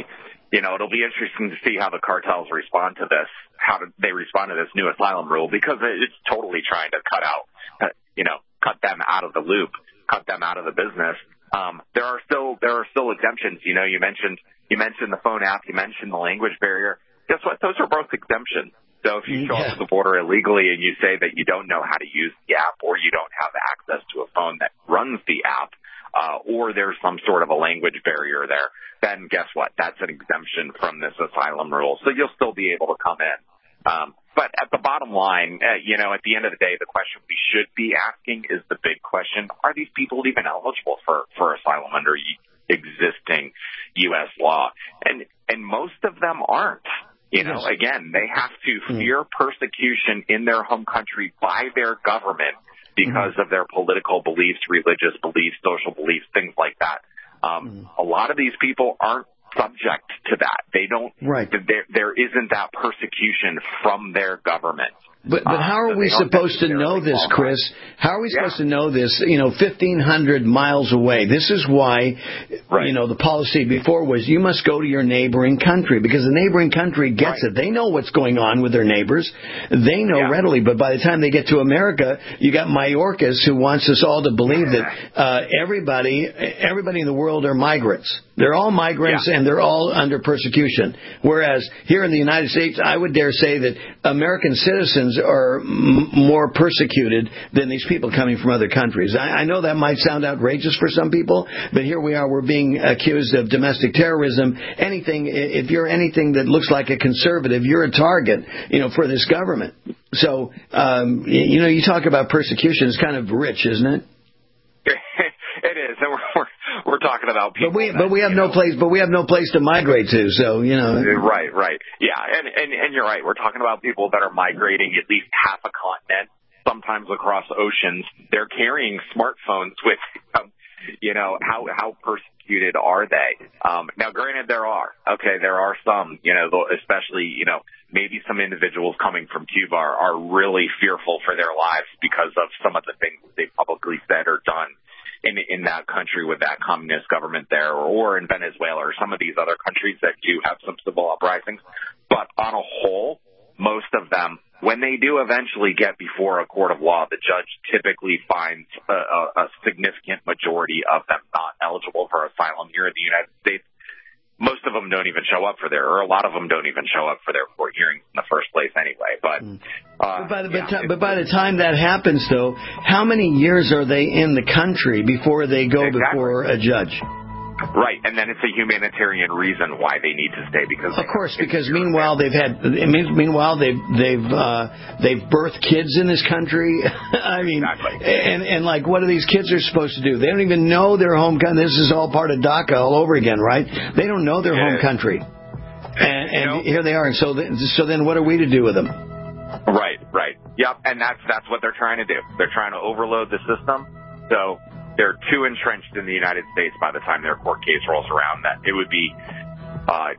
you know, it'll be interesting to see how the cartels respond to this, how do they respond to this new asylum rule, because it's totally trying to cut out, you know, cut them out of the loop, cut them out of the business. Um, there are still there are still exemptions. You know, you mentioned you mentioned the phone app, you mentioned the language barrier. Guess what? Those are both exemptions. So if you show Yeah. up at the border illegally and you say that you don't know how to use the app, or you don't have access to a phone that runs the app, uh, or there's some sort of a language barrier there, then guess what? That's an exemption from this asylum rule. So you'll still be able to come in. Um, but at the bottom line, uh, you know, at the end of the day, the question we should be asking is the big question: are these people even eligible for, for asylum under existing U S law? And and most of them aren't. You know, Yes. again, they have to fear persecution in their home country by their government because mm-hmm. of their political beliefs, religious beliefs, social beliefs, things like that. Um, mm-hmm. A lot of these people aren't subject to that. They don't, right. there, there isn't that persecution from their government. But but how are uh, so we supposed to know this, Chris? How are we yeah. supposed to know this, you know, fifteen hundred miles away? This is why, right. you know, the policy before was you must go to your neighboring country, because the neighboring country gets right. it. They know what's going on with their neighbors. They know yeah. readily. But by the time they get to America, you got Mayorkas who wants us all to believe that uh, everybody, everybody in the world are migrants. They're all migrants, yeah. and they're all under persecution. Whereas here in the United States, I would dare say that American citizens are m- more persecuted than these people coming from other countries. I, I know that might sound outrageous for some people, but here we are. We're being accused of domestic terrorism. Anything, if you're anything that looks like a conservative, you're a target, you know, for this government. So, um, you know, you talk about persecution. It's kind of rich, isn't it? It is, and we're, we're we're talking about people. But we that, but we have no know, place but we have no place to migrate to. So you know. Right, right, yeah, and and and you're right. We're talking about people that are migrating at least half a continent, sometimes across oceans. They're carrying smartphones with them. You know, how how persecuted are they? Um, now, granted, there are okay, there are some. You know, especially you know. Maybe some individuals coming from Cuba are, are really fearful for their lives because of some of the things they've publicly said or done in in that country with that communist government there, or in Venezuela or some of these other countries that do have some civil uprisings. But on a whole, most of them, when they do eventually get before a court of law, the judge typically finds a, a, a significant majority of them not eligible for asylum here in the United States. Most of them don't even show up for their, or a lot of them don't even show up for their court hearings in the first place anyway. But, uh, but, by the, yeah, but, but by the time that happens, though, how many years are they in the country before they go exactly. before a judge? Right, and then it's a humanitarian reason why they need to stay because of course, because meanwhile they've had meanwhile they've they've uh, they've birthed kids in this country. I mean, exactly. and and like what are these kids are supposed to do? They don't even know their home country. This is all part of DACA all over again, right? They don't know their yeah. home country, and, and you know, here they are. And so th- so then what are we to do with them? Right, right, yep, and that's that's what they're trying to do. They're trying to overload the system, so. They're too entrenched in the United States by the time their court case rolls around that it would be uh,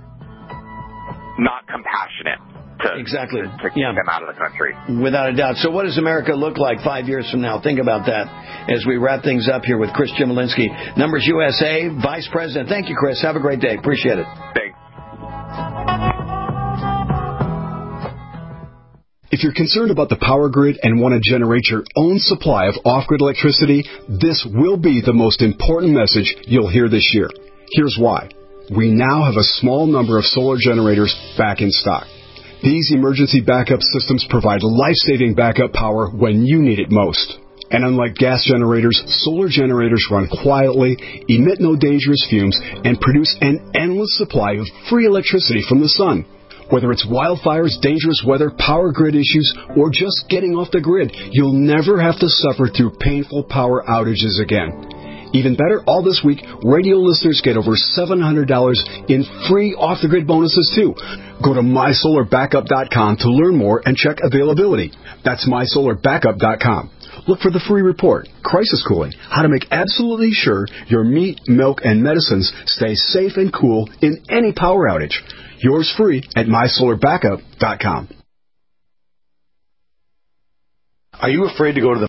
not compassionate to, exactly. to, to keep yeah. them out of the country. Without a doubt. So what does America look like five years from now? Think about that as we wrap things up here with Chris Chmielewski. Numbers U S A, Vice President. Thank you, Chris. Have a great day. Appreciate it. Thanks. If you're concerned about the power grid and want to generate your own supply of off-grid electricity, this will be the most important message you'll hear this year. Here's why. We now have a small number of solar generators back in stock. These emergency backup systems provide life-saving backup power when you need it most. And unlike gas generators, solar generators run quietly, emit no dangerous fumes, and produce an endless supply of free electricity from the sun. Whether it's wildfires, dangerous weather, power grid issues, or just getting off the grid, you'll never have to suffer through painful power outages again. Even better, all this week, radio listeners get over seven hundred dollars in free off-the-grid bonuses, too. Go to my solar backup dot com to learn more and check availability. That's my solar backup dot com. Look for the free report, Crisis Cooling, how to make absolutely sure your meat, milk, and medicines stay safe and cool in any power outage. Yours free at my solar backup dot com. Are you afraid to go to the